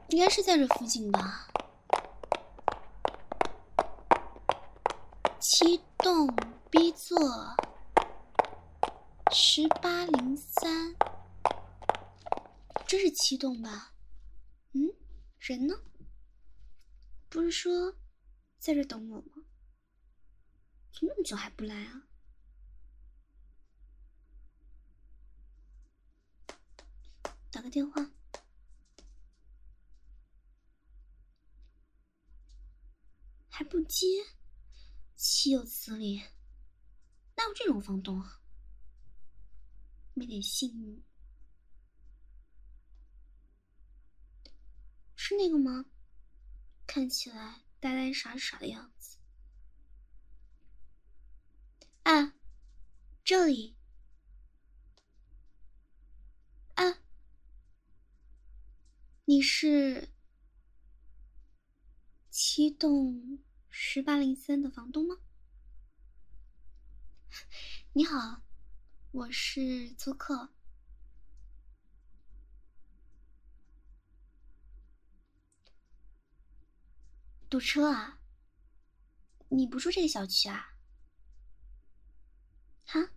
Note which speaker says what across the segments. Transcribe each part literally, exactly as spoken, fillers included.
Speaker 1: 应该是在这附近吧。七栋 B 座十八零三，这是七栋吧？嗯，人呢？不是说在这等我吗？怎么那么久还不来啊？打个电话。还不接，岂有此理！哪有这种房东啊？没点信誉。是那个吗？看起来呆呆傻傻的样子。啊，这里。啊，你是七栋十八零三的房东吗？你好，我是租客。堵车啊？你不住这个小区啊？哈？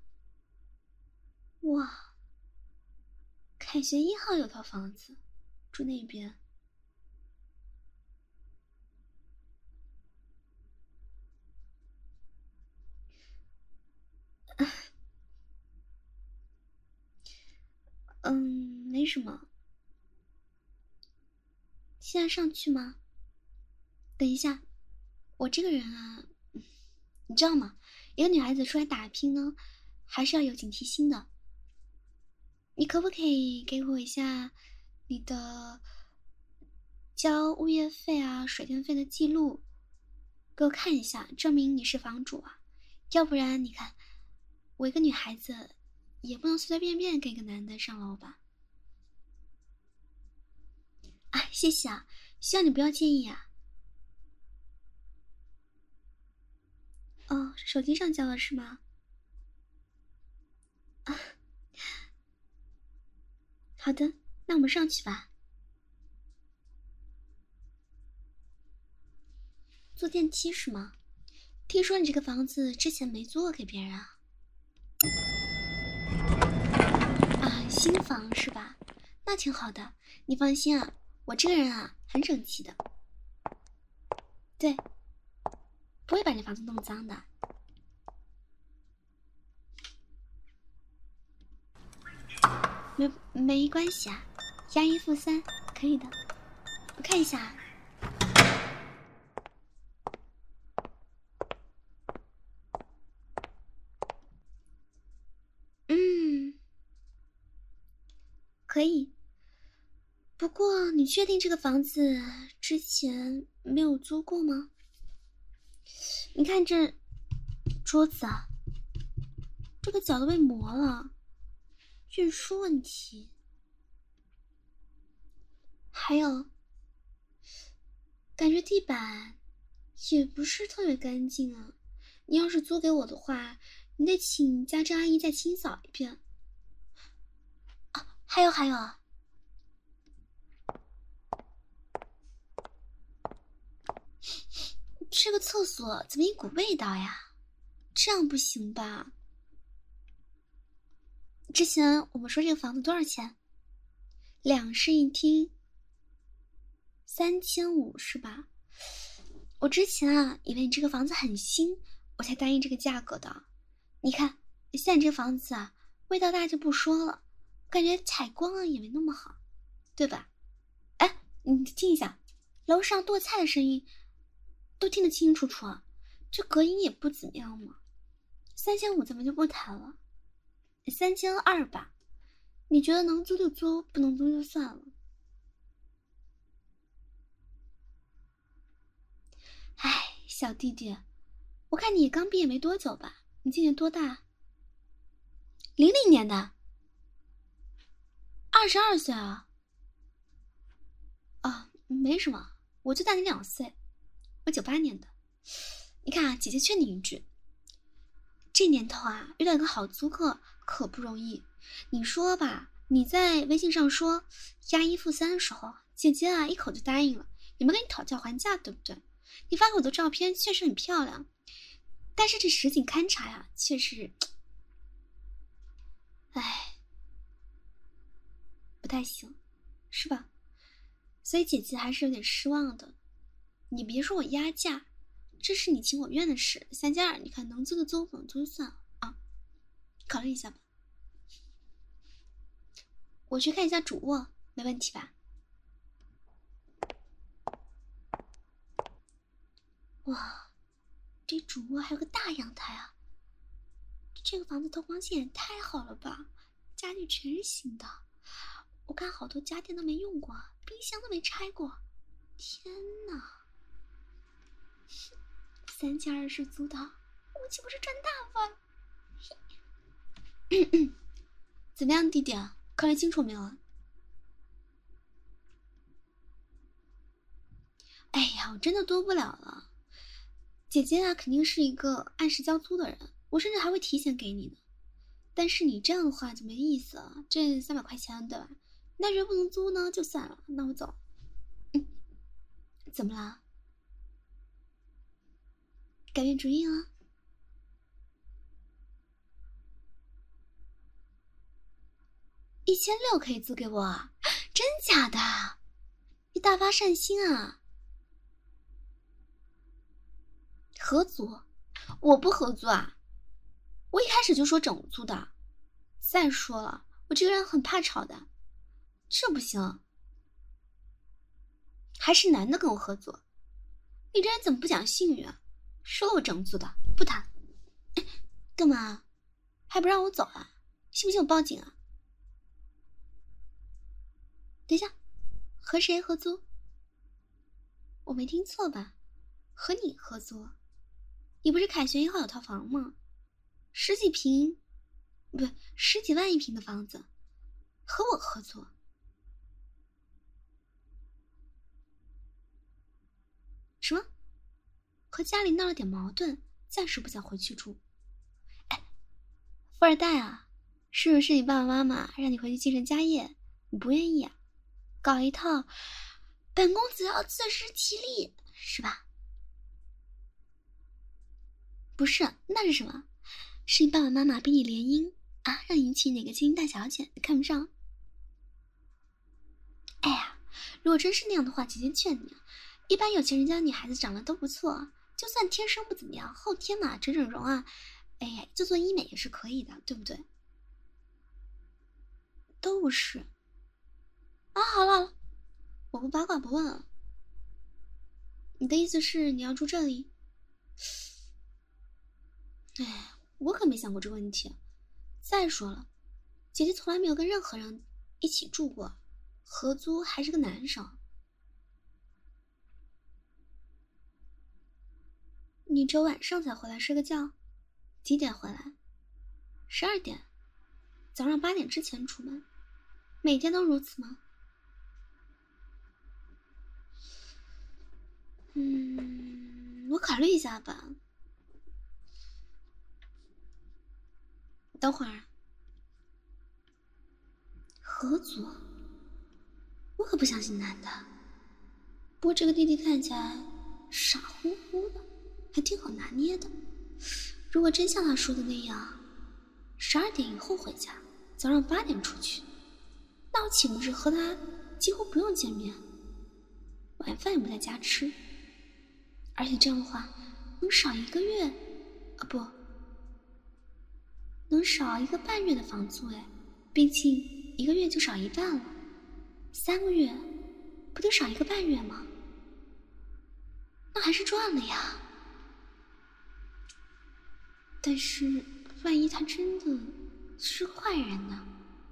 Speaker 1: 哇，凯旋一号有套房子，住那边。嗯，没什么。现在上去吗？等一下，我这个人啊，你知道吗？一个女孩子出来打拼呢，还是要有警惕心的。你可不可以给我一下你的交物业费啊、水电费的记录，给我看一下，证明你是房主啊？要不然你看，我一个女孩子也不能随随便便跟一个男的上楼吧？啊，谢谢啊，希望你不要介意啊。哦，手机上交了是吗？啊，好的，那我们上去吧。坐电梯是吗？听说你这个房子之前没租过给别人啊？啊，新房是吧？那挺好的，你放心啊，我这个人啊很整齐的，对，不会把这房子弄脏的。没没关系啊，押一付三，可以的。我看一下。嗯，可以。不过你确定这个房子之前没有租过吗？你看这桌子啊，这个角都被磨了，运输问题。还有，感觉地板也不是特别干净啊。你要是租给我的话，你得请家政阿姨再清扫一遍。啊，还有还有啊，这个厕所怎么一股味道呀？这样不行吧？之前我们说这个房子多少钱？两室一厅，三千五是吧？我之前啊，以为你这个房子很新，我才答应这个价格的。你看，现在这个房子啊，味道大就不说了，感觉采光啊也没那么好，对吧？哎，你听一下，楼上剁菜的声音都听得清清楚楚啊，这隔音也不怎么样嘛。三千五咱们就不谈了，三千二吧。你觉得能租就租，不能租就算了。哎，小弟弟，我看你也刚毕业没多久吧？你今年多大？零零年的，二十二岁啊。啊，没什么，我就大你两岁，我九八年的。你看啊，姐姐劝你一句，这年头啊，遇到一个好租客可不容易。你说吧，你在微信上说押一付三的时候， 姐姐啊，一口就答应了，也没跟你讨价还价，对不对？你发给我的照片确实很漂亮，但是这实景勘察呀，确实，唉，不太行，是吧？所以姐姐还是有点失望的。你别说我压价，这是你情我愿的事，三加二，你看能租就租，不能租就算了啊，考虑一下吧。我去看一下主卧，没问题吧？哇，这主卧还有个大阳台啊！这个房子透光线也太好了吧，家具全是新的，我看好多家电都没用过，冰箱都没拆过，天哪！三加二是租的，我岂不是赚大发？怎么样，弟弟啊？考虑清楚没有啊？哎呀，我真的多不了了。姐姐啊，肯定是一个按时交租的人，我甚至还会提前给你呢。但是你这样的话就没意思了，这三百块钱对吧？那人不能租呢，就算了，那我走。嗯，怎么啦？改变主意了？一千六可以租给我啊？真假的？你大发善心啊！合租？我不合租啊！我一开始就说整租的。再说了，我这个人很怕吵的，这不行。还是男的跟我合租，你这人怎么不讲信誉啊？说了我整租的，不谈。干嘛？还不让我走啊？信不信我报警啊？等一下，和谁合租？我没听错吧？和你合租？你不是凯旋一号有套房吗？十几平，不，十几万一平的房子，和我合租？什么？和家里闹了点矛盾，暂时不想回去住。哎，富二代啊，是不是你爸爸妈妈让你回去继承家业，你不愿意啊？搞一套本公子要自食其力，是吧？不是，那是什么？是你爸爸妈妈逼你联姻啊，让你娶哪个精英大小姐，你看不上？哎呀，如果真是那样的话，姐姐劝你，一般有钱人家的女孩子长得都不错，就算天生不怎么样，后天嘛整整容啊，哎呀，做做医美也是可以的，对不对？都不是啊。好了好了，我不八卦不问了。你的意思是你要住这里？哎，我可没想过这个问题。再说了，姐姐从来没有跟任何人一起住过，合租还是个男生。你只有晚上才回来睡个觉？几点回来？十二点。早上八点之前出门，每天都如此吗？嗯，我考虑一下吧。等会儿，合租？我可不相信男的。不过这个弟弟看起来傻乎乎的，还挺好拿捏的。如果真像他说的那样，十二点以后回家，早上八点出去，那我岂不是和他几乎不用见面，晚饭也不在家吃？而且这样的话，能少一个月，啊不，能少一个半月的房租哎，毕竟一个月就少一半了，三个月不得少一个半月吗？那还是赚了呀。但是万一他真的是个坏人呢？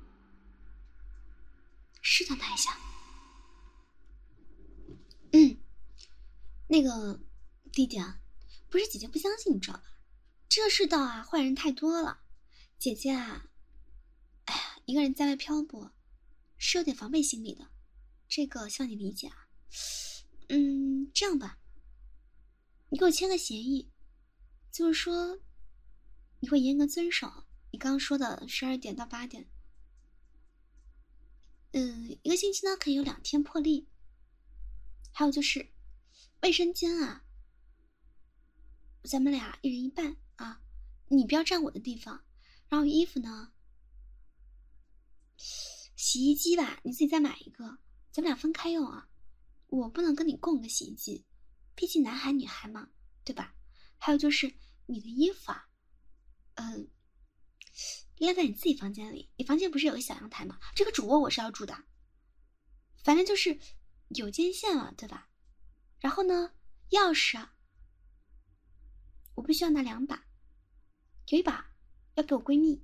Speaker 1: 试探他一下。嗯，那个弟弟啊，不是姐姐不相信，你知道吧？这个世道啊，坏人太多了。姐姐啊，哎呀，一个人在外漂泊，是有点防备心理的，这个希望你理解啊。嗯，这样吧，你给我签个协议，就是说你会严格遵守你刚刚说的十二点到八点。嗯，一个星期呢可以有两天破例， 还有就是卫生间啊，咱们俩一人一半啊，你不要占我的地方。然后衣服呢，洗衣机吧，你自己再买一个，咱们俩分开用啊。我不能跟你共个洗衣机，毕竟男孩女孩嘛，对吧？还有就是你的衣服啊，嗯，晾在你自己房间里。你房间不是有个小阳台吗？这个主卧我是要住的，反正就是有间线了，对吧？然后呢，钥匙啊，我必须要拿两把，有一把要给我闺蜜，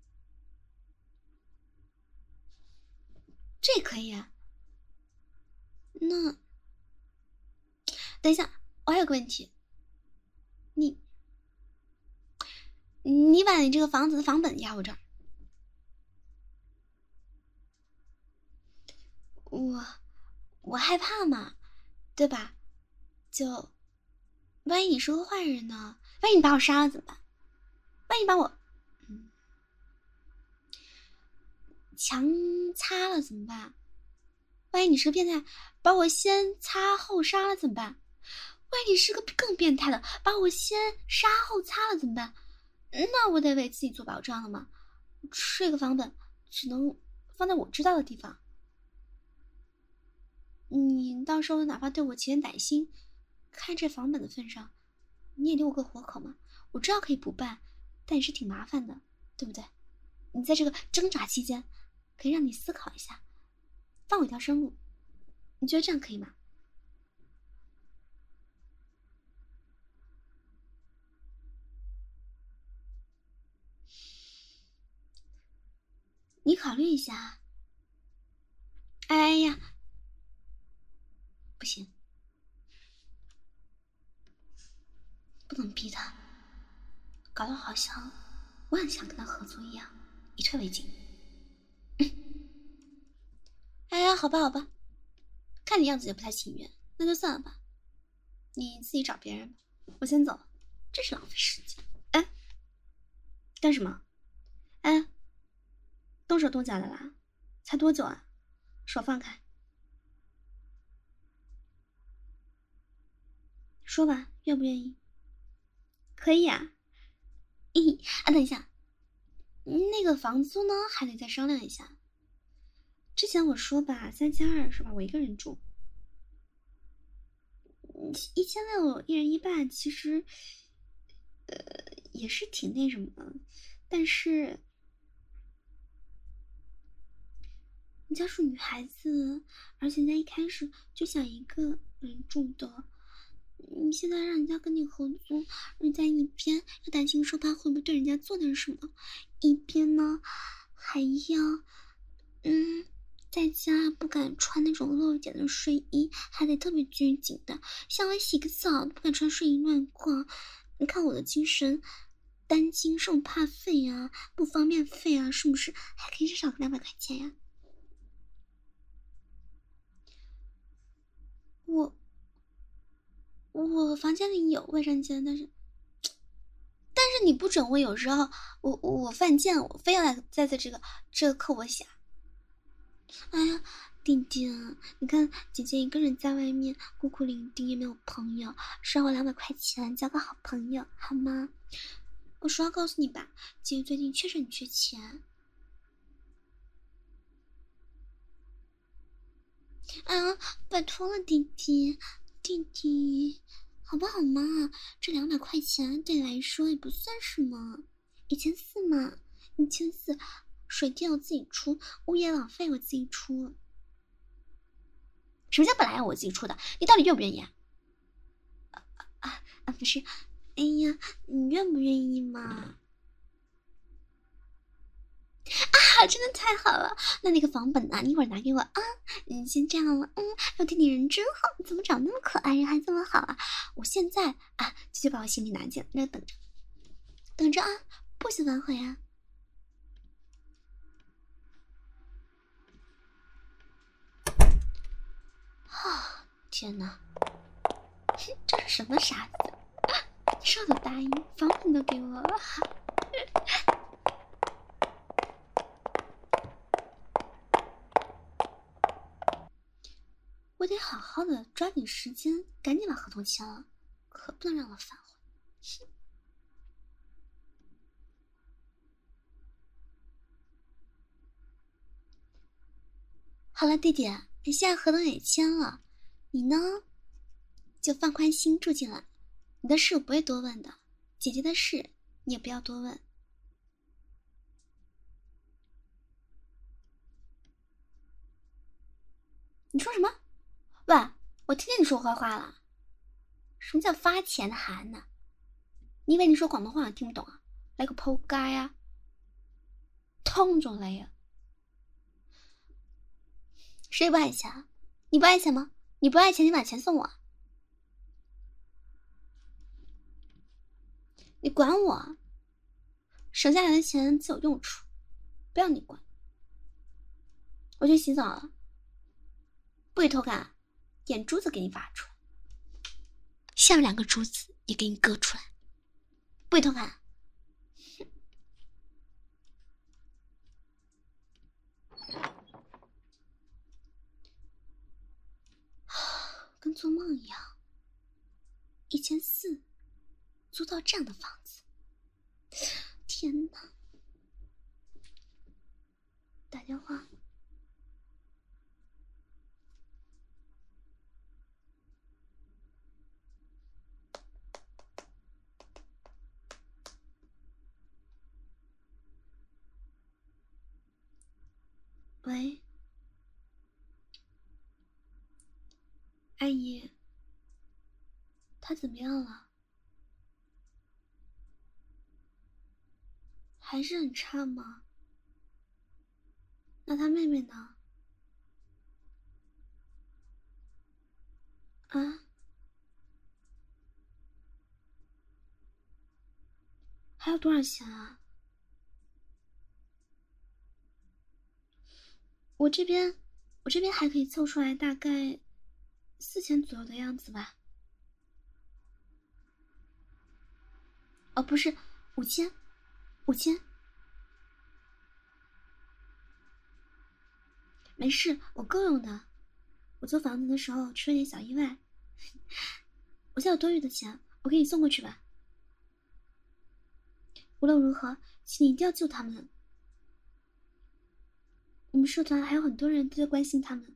Speaker 1: 这也可以啊。那等一下，我还有个问题，你你把你这个房子的房本压我这儿，我我害怕嘛，对吧？就万一你是个坏人呢？万一你把我杀了怎么办？万一把我嗯强擦了怎么办？万一你是个变态，把我先擦后杀了怎么办？万一你是个更变态的，把我先杀后擦了怎么办？那我得为自己做保障了吗？这个房本只能放在我知道的地方。你到时候哪怕对我起点歹心，看这房本的份上，你也留我个活口嘛。我知道可以不办，但也是挺麻烦的，对不对？你在这个挣扎期间，可以让你思考一下，放我一条生路。你觉得这样可以吗？你考虑一下。哎呀，不行，不能逼他，搞得好像我很想跟他合作一样，以退为进。哎呀，好吧好吧，看你样子也不太情愿，那就算了吧，你自己找别人吧，我先走了，真是浪费时间。哎，干什么？哎，动手动脚的啦？才多久啊？手放开，说吧，愿不愿意？可以啊。咦啊，等一下，那个房租呢，还得再商量一下。之前我说吧，三千二是吧？我一个人住，一千六一人一半，其实，呃，也是挺那什么的。但是，人家是女孩子，而且人家一开始就想一个人住的。你现在让人家跟你合租，人家一边要担心说他会不会对人家做点什么，一边呢还要，嗯。在家不敢穿那种露一点的睡衣，还得特别拘谨的，像我洗个澡都不敢穿睡衣乱逛。你看我的精神担惊受怕费啊，不方便费啊，是不是还可以至少个两百块钱呀？我我房间里有卫生间，但是但是你不准我有时候我我犯贱，我非要在在在这个这个课我想。哎呀，弟弟啊，你看姐姐一个人在外面孤苦伶仃，也没有朋友，收我两百块钱交个好朋友好吗？我说要告诉你吧，姐姐最近确实很缺钱。哎呀，拜托了，弟弟，弟弟，好不好嘛？这两百块钱对你来说也不算什么，一千四嘛，一千四，水电我自己出，物业网费我自己出。什么叫本来要我自己出的？你到底愿不愿意啊？啊啊啊！不是，哎呀，你愿不愿意嘛？啊，真的太好了！那那个房本啊，你一会儿拿给我啊。嗯，先这样了。嗯，我弟弟人真好，怎么长那么可爱，人还这么好啊？我现在啊，就去把我行李拿进来，那等着，等着啊，不许反悔啊！啊，天哪，这是什么傻子？说的答应，房本都给我了。 我得好好的抓紧时间，赶紧把合同签了，可不能让他反悔。好了，弟弟，你现在合同也签了，你呢就放宽心住进来。你的事我不会多问的，姐姐的事你也不要多问。你说什么？喂，我听见你说坏话了。什么叫发钱的函呢？你以为你说广东话我听不懂啊？来个扑街啊！痛着来呀！谁不爱钱？你不爱钱吗？你不爱钱，你把钱送我。你管我？省下来的钱自有用处，不要你管。我去洗澡了，不许偷看，眼珠子给你挖出来，下面两个珠子也给你割出来，不许偷看。跟做梦一样，一千四租到这样的房子，天哪！打电话。喂，阿姨，他怎么样了？还是很差吗？那他妹妹呢？啊？还有多少钱啊？我这边，我这边还可以凑出来大概四千左右的样子吧。哦，不是，五千，五千。没事，我够用的。我租房子的时候出了点小意外，我现在有多余的钱，我给你送过去吧。无论如何，请你一定要救他们。我们社团还有很多人都在关心他们。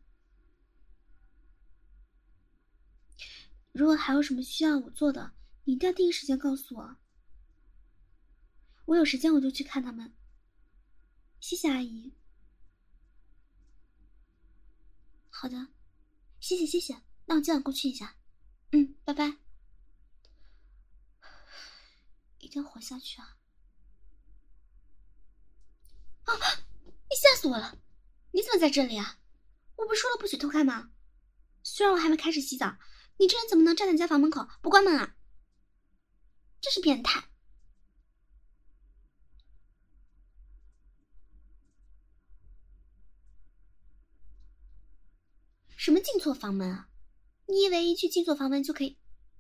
Speaker 1: 如果还有什么需要我做的，你一定要第一时间告诉我。我有时间我就去看他们。谢谢阿姨。好的，谢谢谢谢，那我今晚过去一下。嗯，拜拜。一定要活下去啊！啊！你吓死我了！你怎么在这里啊？我不是说了不许偷看吗？虽然我还没开始洗澡，你这人怎么能站在家房门口不关门啊？真是变态！什么进错房门啊？你以为一句进错房门就可以？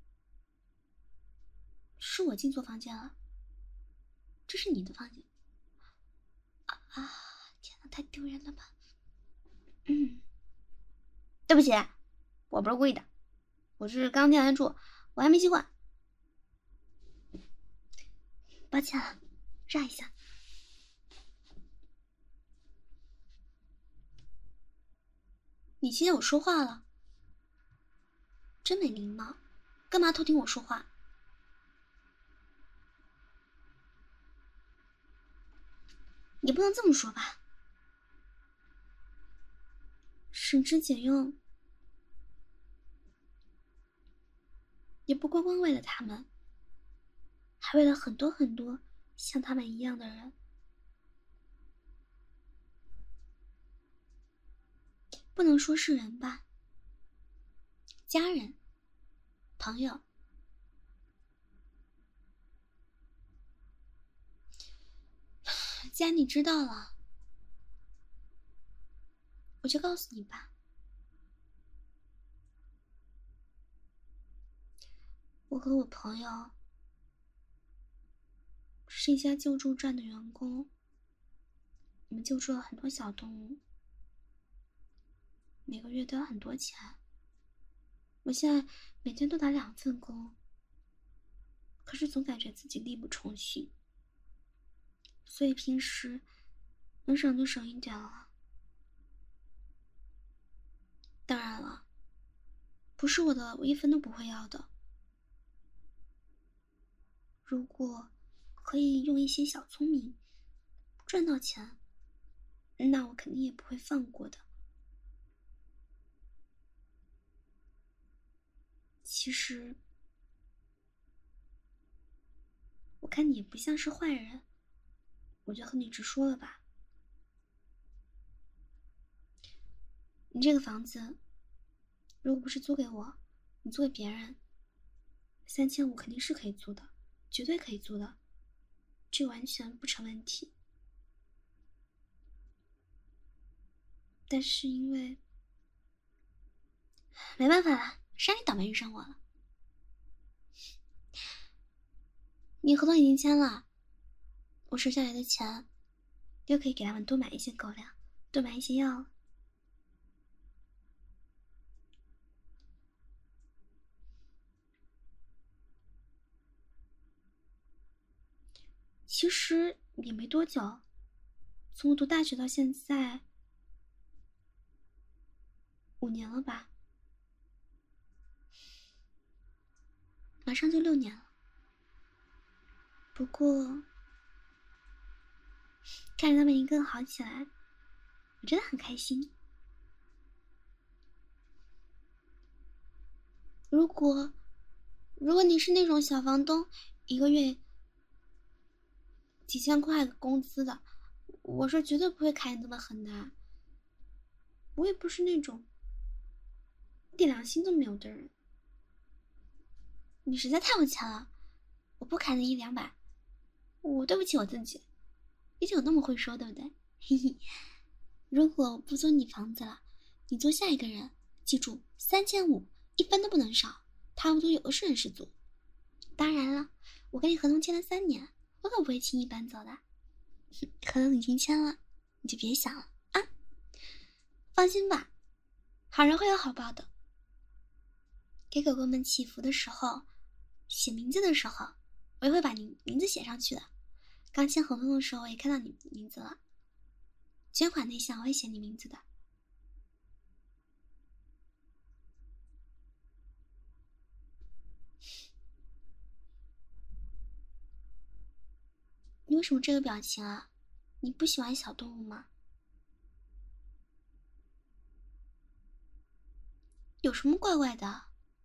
Speaker 1: 是我进错房间了，这是你的房间啊！啊天哪，太丢人了吧！嗯，对不起，我不是故意的，我是刚进来住，我还没习惯，抱歉了，让一下。你听见我说话了？真没礼貌，干嘛偷听我说话？也不能这么说吧，省吃俭用，也不光光为了他们，还为了很多很多像他们一样的人。不能说是人吧，家人、朋友。既然你知道了，我就告诉你吧。我和我朋友是一家救助站的员工，我们救助了很多小动物，每个月都要很多钱。 我现在每天都打两份工，可是总感觉自己力不从心，所以平时能省就省一点了。当然了，不是我的我一分都不会要的。如果可以用一些小聪明赚到钱，那我肯定也不会放过的。其实我看你也不像是坏人，我就和你直说了吧。你这个房子如果不是租给我，你租给别人，三千五肯定是可以租的，绝对可以租的，这完全不成问题。但是因为没办法了，谁让你倒霉遇上我了。你合同已经签了，我收下来的钱又可以给他们多买一些狗粮，多买一些药了。其实也没多久，从我读大学到现在五年了吧，马上就六年了。不过看着他们一个个好起来，我真的很开心。如果如果你是那种小房东，一个月几千块工资的，我是绝对不会砍你这么狠的。我也不是那种一点良心都没有的人。你实在太有钱了，我不砍你一两百，我对不起我自己。毕竟我那么会说，对不对？嘿嘿。如果我不租你房子了，你租下一个人，记住三千五，一分都不能少，他不租有的是人是租。当然了，我跟你合同签了三年，我可不会轻易搬走的。合同已经签了，你就别想了啊！放心吧，好人会有好报的。给狗狗们祈福的时候，写名字的时候，我也会把你名字写上去的。刚签合同的时候，我也看到你名字了。捐款那项我会写你名字的。你为什么这个表情啊？你不喜欢小动物吗？有什么怪怪的？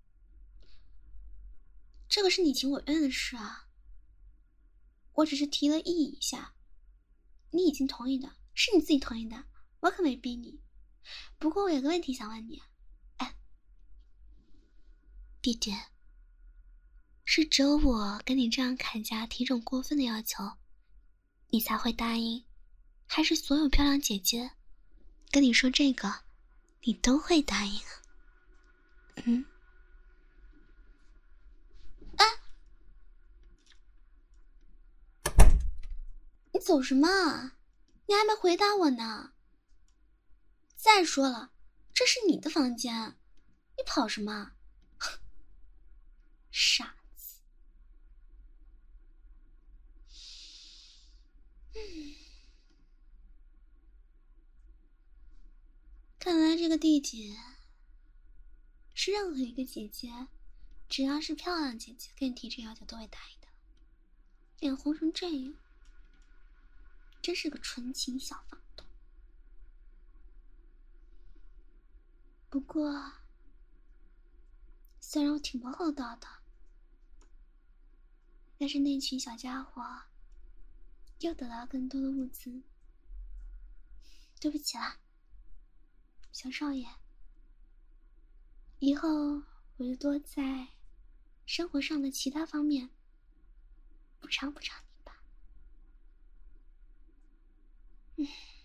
Speaker 1: 这个是你情我愿的事啊，我只是提了意一下，你已经同意的，是你自己同意的，我可没逼你。不过我有个问题想问你，哎，弟弟，是只有我跟你这样砍价提这种过分的要求，你才会答应，还是所有漂亮姐姐跟你说这个，你都会答应啊？嗯。哎，你走什么啊？你还没回答我呢。再说了，这是你的房间，你跑什么？傻子。嗯，看来这个弟弟是任何一个姐姐，只要是漂亮姐姐跟你提这要求都会答应的。脸红成这样，真是个纯情小房东。不过虽然我挺不厚道的，但是那群小家伙又得到更多的物资。对不起啦，小少爷，以后我就多在生活上的其他方面补偿补偿你吧。嗯。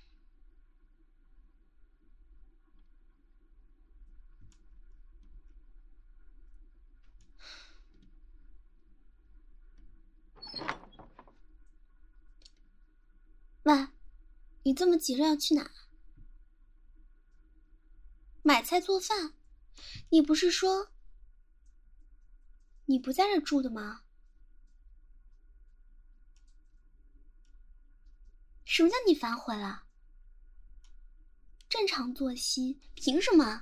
Speaker 1: 喂，你这么急着要去哪？买菜做饭？你不是说你不在这住的吗？什么叫你反悔了？正常作息，凭什么？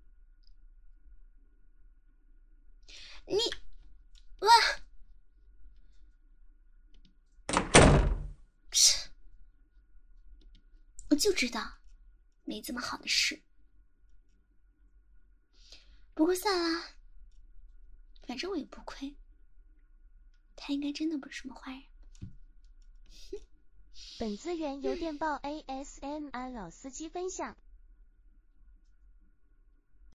Speaker 1: 你，哇！我就知道，没这么好的事。不过算了，反正我也不亏。他应该真的不是什么坏人。
Speaker 2: 本资源由电报 A S M R 老司机分享。